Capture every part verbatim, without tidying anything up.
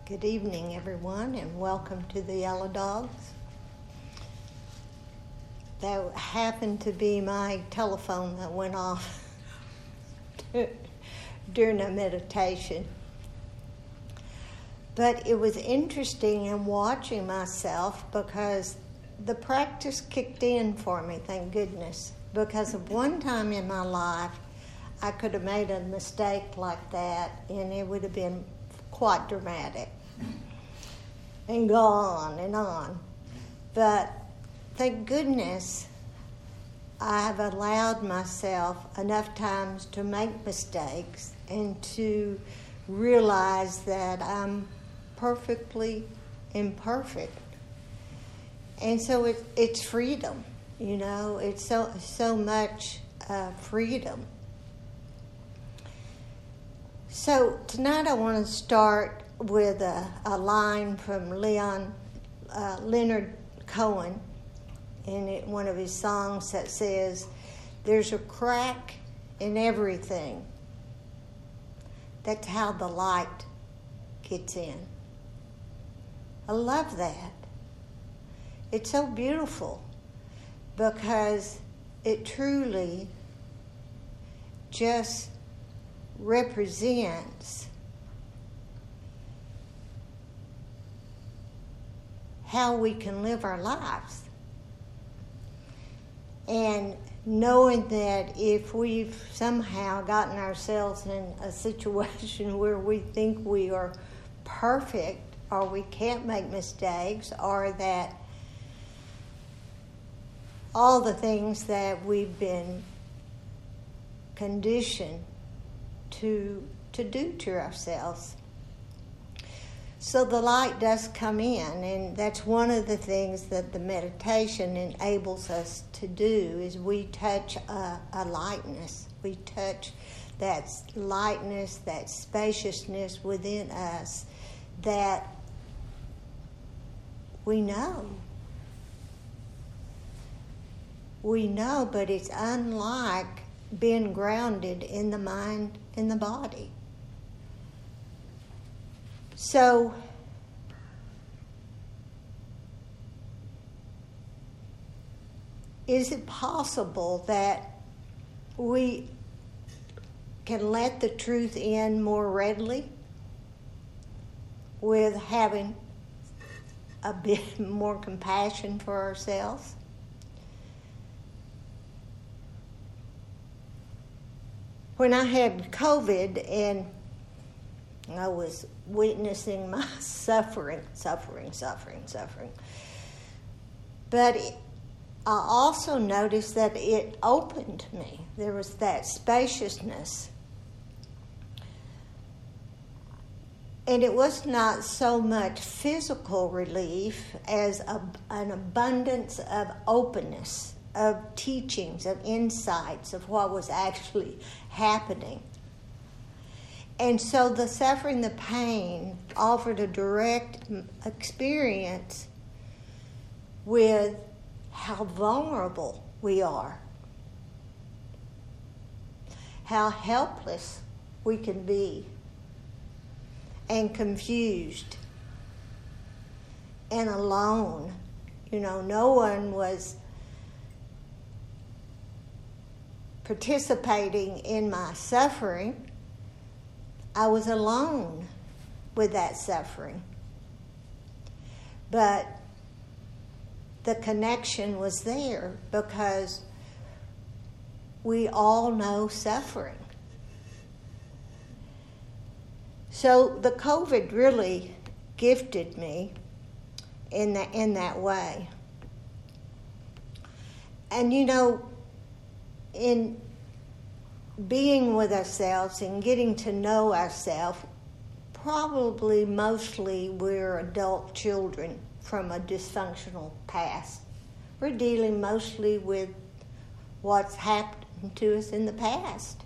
Good evening, everyone, and welcome to the Yellow Dogs. That happened to be my telephone that went off during a meditation. But it was interesting in watching myself because the practice kicked in for me, thank goodness. Because of one time in my life, I could have made a mistake like that, and it would have been quite dramatic and go on and on. But thank goodness I have allowed myself enough times to make mistakes and to realize that I'm perfectly imperfect. And so it, it's freedom, you know, it's so, so much uh, freedom. So tonight I want to start with a, a line from Leon uh, Leonard Cohen in it, one of his songs that says, "There's a crack in everything. That's how the light gets in." I love that. It's so beautiful because it truly just represents how we can live our lives. And knowing that if we've somehow gotten ourselves in a situation where we think we are perfect or we can't make mistakes, or that all the things that we've been conditioned to to do to ourselves. So the light does come in, and that's one of the things that the meditation enables us to do, is we touch a, a lightness. We touch that lightness, that spaciousness within us that we know. We know, but it's unlike being grounded in the mind and the body. So, is it possible that we can let the truth in more readily with having a bit more compassion for ourselves? When I had COVID and I was witnessing my suffering, suffering, suffering, suffering. But it, I also noticed that it opened me. There was that spaciousness. And it was not so much physical relief as a, an abundance of openness, of teachings, of insights of what was actually happening. And so the suffering, the pain, offered a direct experience with how vulnerable we are, how helpless we can be, and confused, and alone. You know, no one was participating in my suffering. I was alone with that suffering. But the connection was there because we all know suffering. So the COVID really gifted me in that, in that way. And you know, in being with ourselves and getting to know ourselves, probably mostly we're adult children from a dysfunctional past. We're dealing mostly with what's happened to us in the past.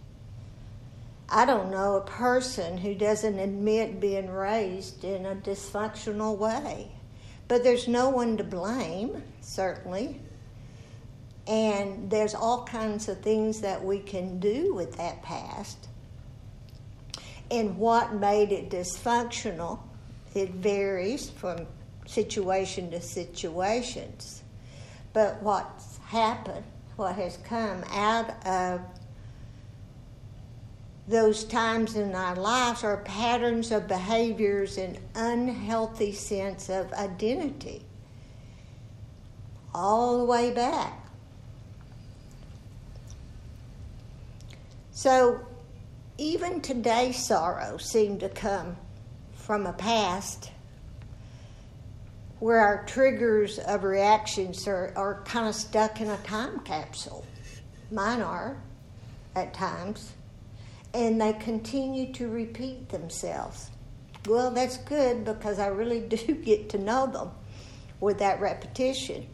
I don't know a person who doesn't admit being raised in a dysfunctional way. But there's no one to blame, certainly. And there's all kinds of things that we can do with that past. And what made it dysfunctional It varies from situation to situations. But what's happened, what has come out of those times in our lives are patterns of behaviors and unhealthy sense of identity all the way back. So even today's sorrow seemed to come from a past where our triggers of reactions are, are kind of stuck in a time capsule. Mine are at times. And they continue to repeat themselves. Well, that's good because I really do get to know them with that repetition.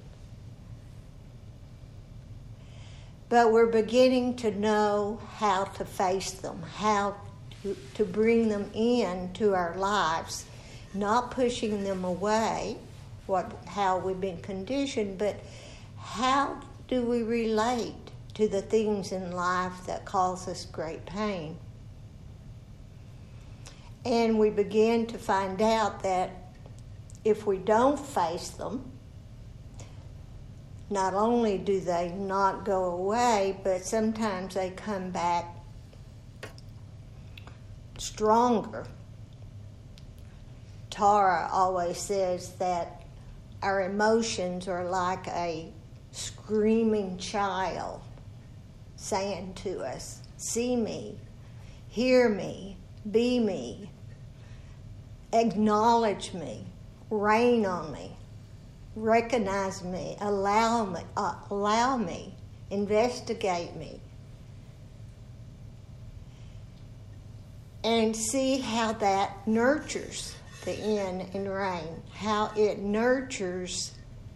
But we're beginning to know how to face them, how to, to bring them into our lives, not pushing them away, what how we've been conditioned, but how do we relate to the things in life that cause us great pain. And we begin to find out that if we don't face them, not only do they not go away, but sometimes they come back stronger. Tara always says that our emotions are like a screaming child saying to us, see me, hear me, be me, acknowledge me, rain on me, recognize me, allow me, uh, allow me, investigate me. And see how that nurtures the in and rain, how it nurtures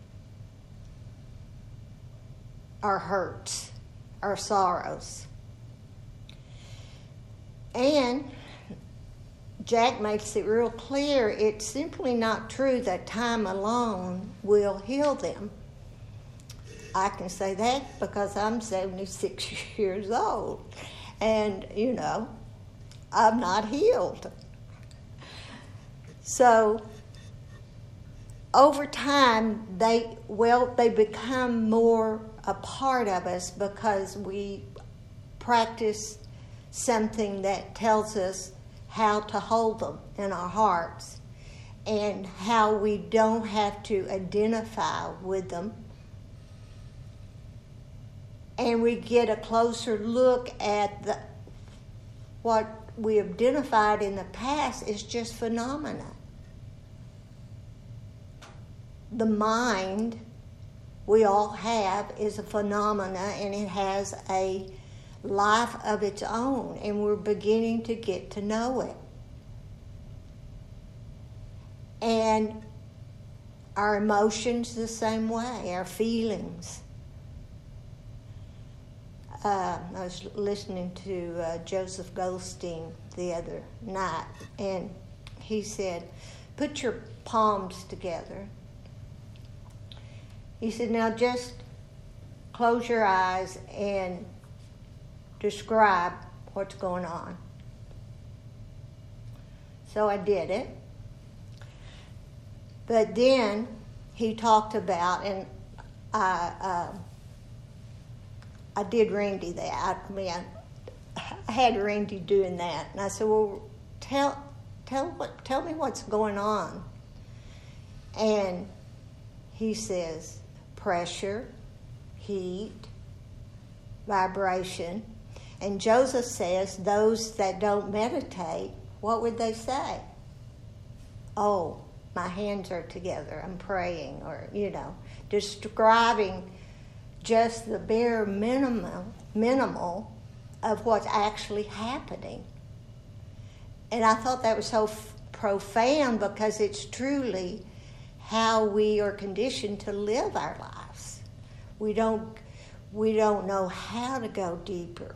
our hurts, our sorrows. And Jack makes it real clear, it's simply not true that time alone will heal them. I can say that because I'm seventy-six years old. And, you know, I'm not healed. So, over time, they, well, they become more a part of us because we practice something that tells us how to hold them in our hearts and how we don't have to identify with them. And we get a closer look at the, what we identified in the past is just phenomena. The mind we all have is a phenomena, and it has a life of its own, and we're beginning to get to know it. And our emotions the same way, our feelings. Uh, I was listening to uh, Joseph Goldstein the other night, and he said, put your palms together. He said, now just close your eyes and describe what's going on. So I did it. But then he talked about, and I, uh, I did Randy that. I mean, I, I had Randy doing that, and I said, "Well, tell, tell what, tell me what's going on." And he says, pressure, heat, vibration. And Joseph says, those that don't meditate, what would they say? Oh, my hands are together, I'm praying, or, you know, describing just the bare minimum, minimal of what's actually happening. And I thought that was so f- profound because it's truly how we are conditioned to live our lives. We don't, we don't know how to go deeper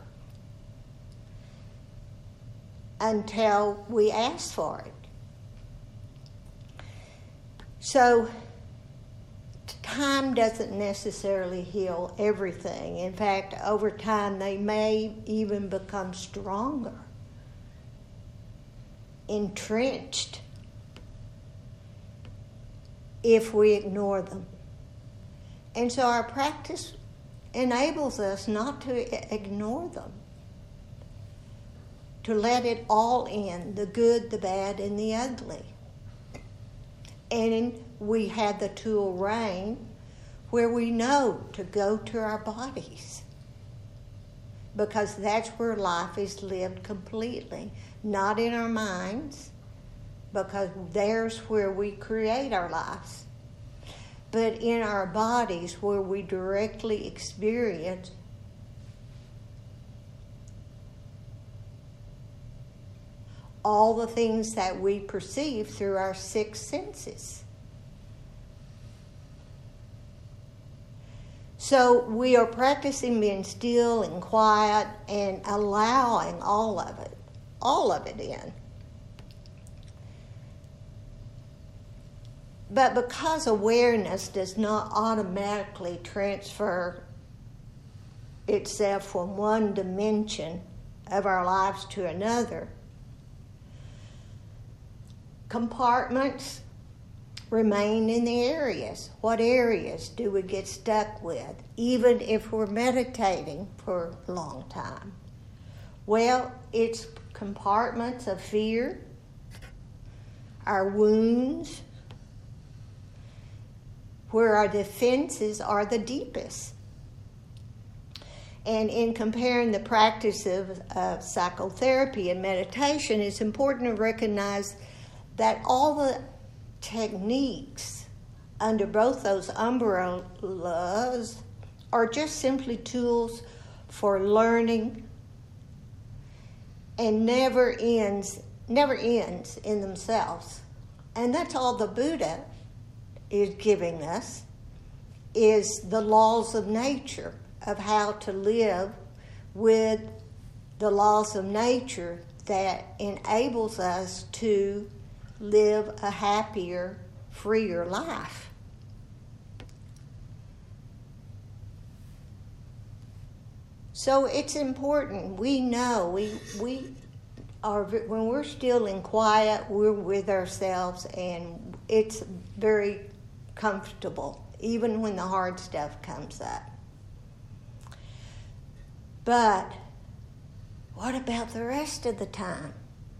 until we ask for it. So, time doesn't necessarily heal everything. In fact, over time, they may even become stronger, entrenched if we ignore them. And so our practice enables us not to ignore them, to let it all in, the good, the bad, and the ugly. And we have the tool RAIN, where we know to go to our bodies, because that's where life is lived completely, not in our minds, because there's where we create our lives, but in our bodies where we directly experience all the things that we perceive through our six senses. So we are practicing being still and quiet and allowing all of it, all of it in. But because awareness does not automatically transfer itself from one dimension of our lives to another, compartments remain in the areas. What areas do we get stuck with, even if we're meditating for a long time? Well, it's compartments of fear, our wounds, where our defenses are the deepest. And in comparing the practice of uh, psychotherapy and meditation, it's important to recognize that all the techniques under both those umbrellas are just simply tools for learning and never ends, never ends in themselves. And that's all the Buddha is giving us, is the laws of nature, of how to live with the laws of nature that enables us to live a happier, freer life. So it's important. We know, we we are, when we're still and quiet, we're with ourselves, and it's very comfortable, even when the hard stuff comes up. But what about the rest of the time?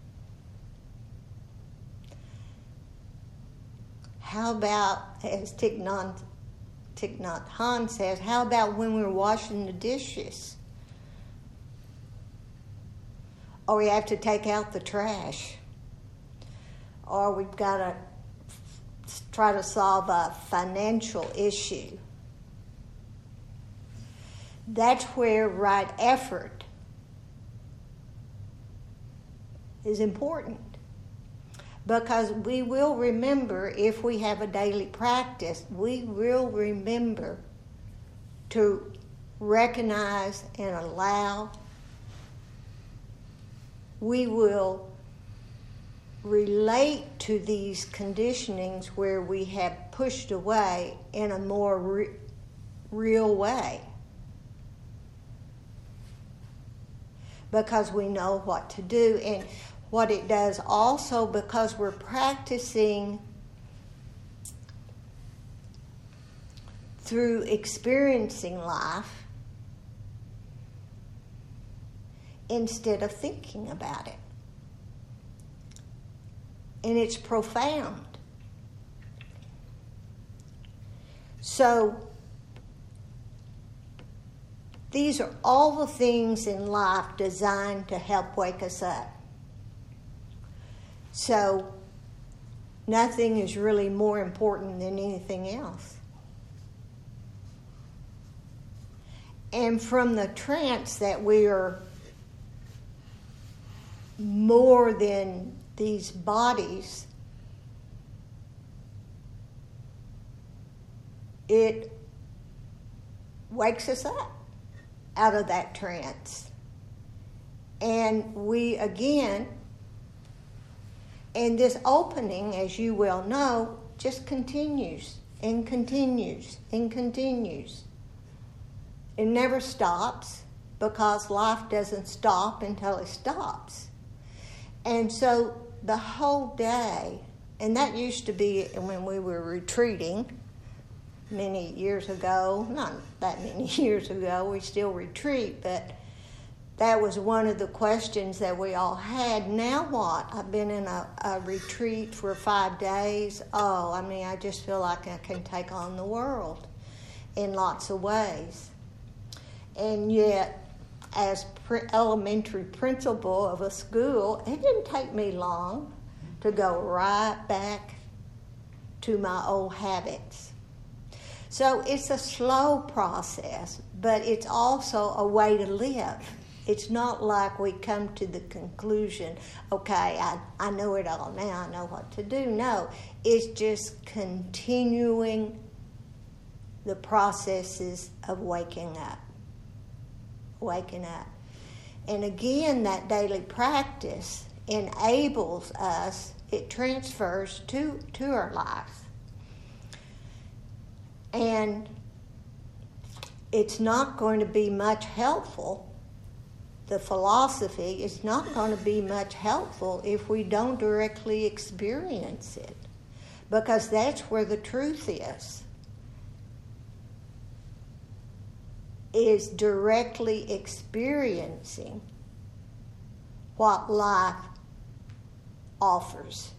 How about, as Thich Nhat Thich Nhat Hanh says, how about when we're washing the dishes? Or we have to take out the trash? Or we've got to try to solve a financial issue? That's where right effort is important. Because we will remember, if we have a daily practice, we will remember to recognize and allow. We will relate to these conditionings where we have pushed away in a more re- real way. Because we know what to do. And what it does also, because we're practicing through experiencing life instead of thinking about it. And it's profound. So these are all the things in life designed to help wake us up. So nothing is really more important than anything else. And from the trance that we are more than these bodies, it wakes us up out of that trance. And we again, and this opening, as you well know, just continues and continues and continues. It never stops, because life doesn't stop until it stops. And so the whole day And that used to be when we were retreating many years ago. Not that many years ago. We still retreat, but that was one of the questions that we all had. Now what? I've been in a, a retreat for five days. Oh, I mean, I just feel like I can take on the world in lots of ways. And yet, as pre- elementary principal of a school, it didn't take me long to go right back to my old habits. So it's a slow process, but it's also a way to live. It's not like we come to the conclusion, okay, I, I know it all now, I know what to do. No, it's just continuing the processes of waking up. Waking up. And again, that daily practice enables us, it transfers to, to our lives. And it's not going to be much helpful. The philosophy is not going to be much helpful if we don't directly experience it, because that's where the truth is, is directly experiencing what life offers.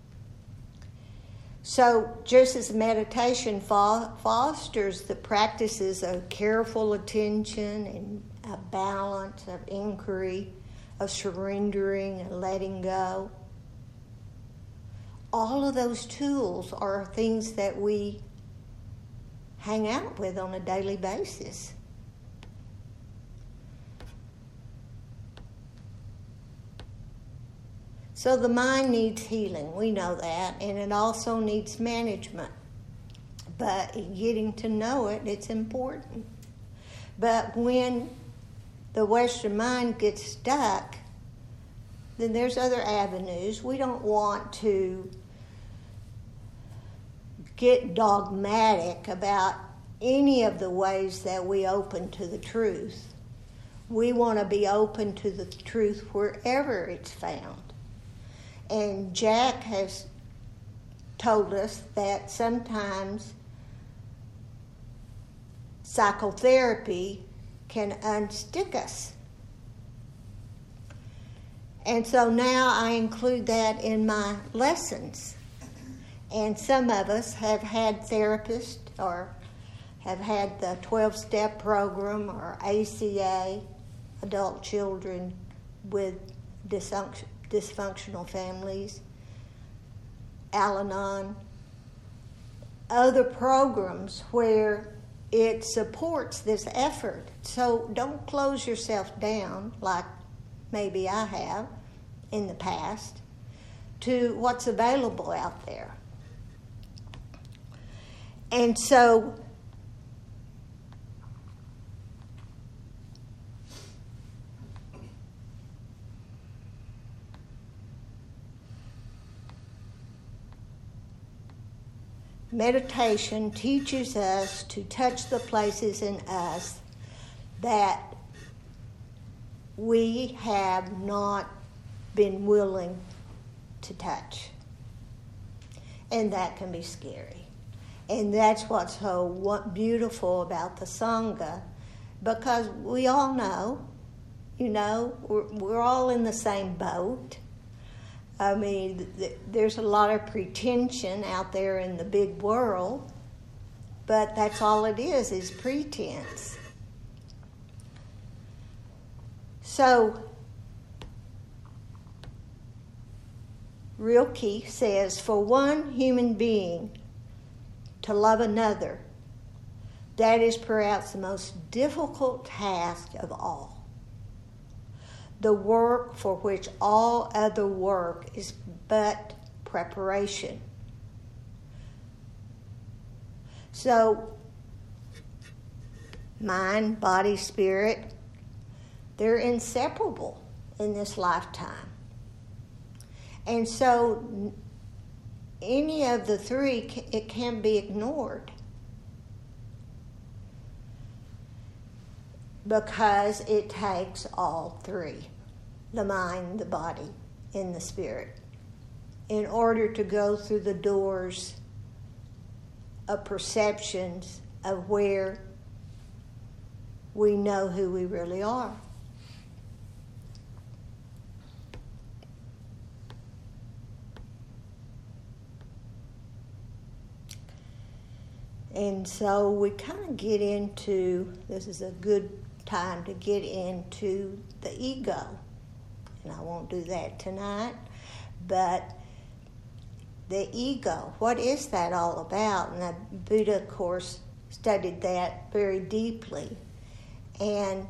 So just as meditation fo- fosters the practices of careful attention and a balance of inquiry, of surrendering and letting go, all of those tools are things that we hang out with on a daily basis. So the mind needs healing, we know that, and it also needs management. But getting to know it, it's important. But when the Western mind gets stuck, then there's other avenues. We don't want to get dogmatic about any of the ways that we open to the truth. We want to be open to the truth wherever it's found. And Jack has told us that sometimes psychotherapy can unstick us. And so now I include that in my lessons. And some of us have had therapists or have had the twelve-step program or A C A, adult children with dysfunction. dysfunctional families, Al-Anon, other programs where it supports this effort. So don't close yourself down like maybe I have in the past to what's available out there. And so meditation teaches us to touch the places in us that we have not been willing to touch. And that can be scary. And that's what's so beautiful about the Sangha, because we all know, you know, we're, we're all in the same boat. I mean, th- there's a lot of pretension out there in the big world, but that's all it is, is pretense. So, Rilke says, for one human being to love another, that is perhaps the most difficult task of all. The work for which all other work is but preparation. So, mind, body, spirit, they're inseparable in this lifetime. And so, any of the three, it can be ignored. Because it takes all three, the mind, the body, and the spirit. in order to go through the doors of perceptions of where we know who we really are. And so we kind of get into, this is a good time to get into the ego. And I won't do that tonight. But the ego, what is that all about? And the Buddha, of course, studied that very deeply. And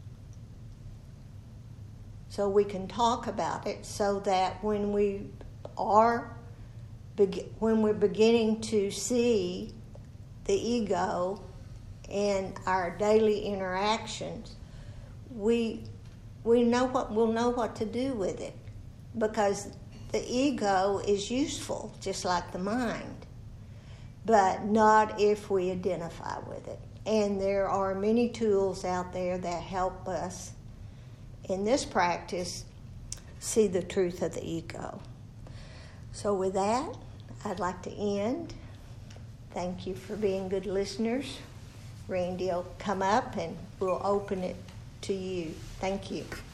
so we can talk about it so that when we are, when we're beginning to see the ego in our daily interactions, we we know what we'll know what to do with it, because the ego is useful just like the mind, but not if we identify with it. And there are many tools out there that help us in this practice see the truth of the ego. So with that, I'd like to end. Thank you for being good listeners. Randy will come up and we'll open it to you. Thank you.